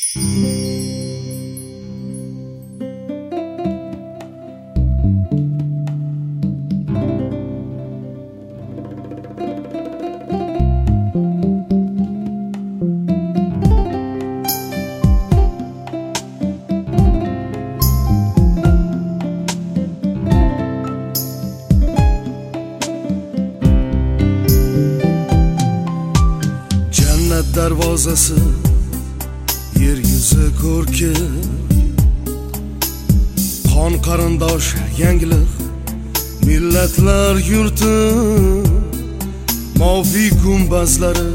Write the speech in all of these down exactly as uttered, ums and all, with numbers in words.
darvozasi yer yuzi ko'rki qon qarindosh yangilik millatlar yurti moviy gumbazlari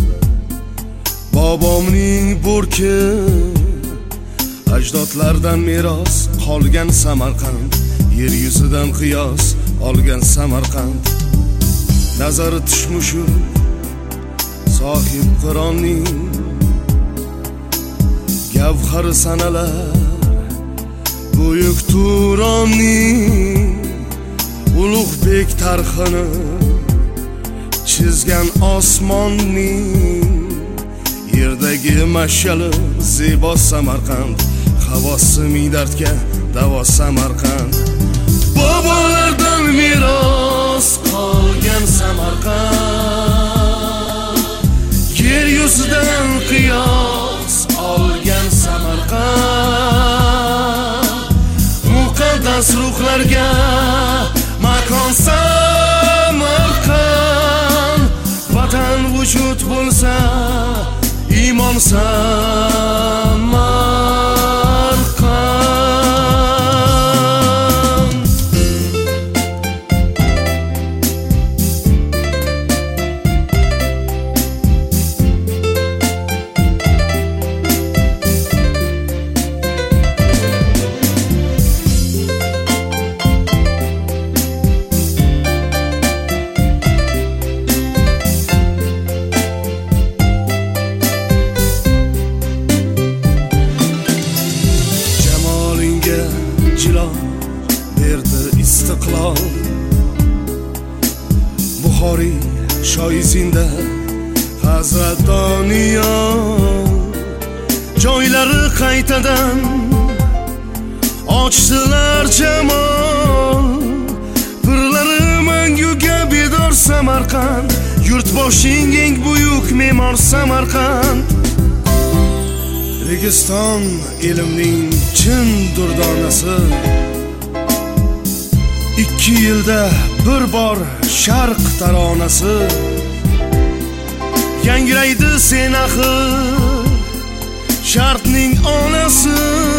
bobomning bo'rki ajdodlardan meros qolgan Samarqand yer yuzidan qiyos olgan Samarqand nazari tushmushu sohib Qur'onning gavhari sanalar buyuk Turonning ulug'bek tarixini chizgan osmonning yerdagi mash'ali zebo Samarqand havosi ming dardga davo Samarqand bobolardan meros qolgan Samarqand yer yuzidan qiyos olgan Samarqand muqaddas ruhlarga makon Samarqand vatan vujud bo'lsa iymon Samarqand istiqlol Buxoriy shoizinda Hazrat Doniyor joylari qaytadan ochdilar jamol pirlari manguga bedor Samarqand yurtboshing eng buyuk me'mor Samarqand Registon ilmning chin durdonasi ikki yilda bir bor sharq taronasi yangraydi sen axir sharqning onasi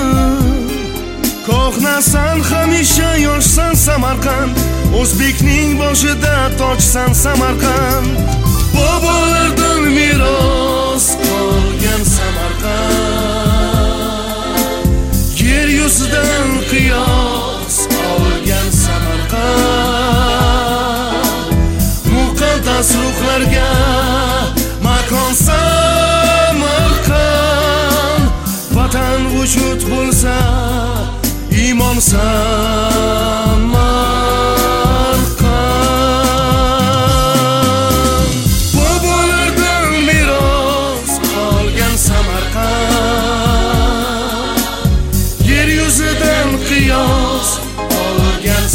ko'hnasan hamisha yoshsan Samarqand o'zbekning boshida tojsan Samarqand bobolardan meros qolgan Samarqand yer yuzidan qiyos olgan Samarqand muqaddas ruhlarga makon Samarqand vatan vujud bo'lsa iymon Samarqand bobolardan meros qolgan Samarqand yer yuzidan qiyos olgan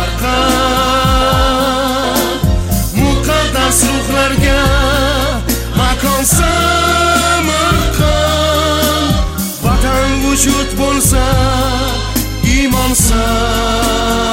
Samarqand muqaddas ruhlarga makon Samarqand vatan vujud bo'lsa iymon Samarqand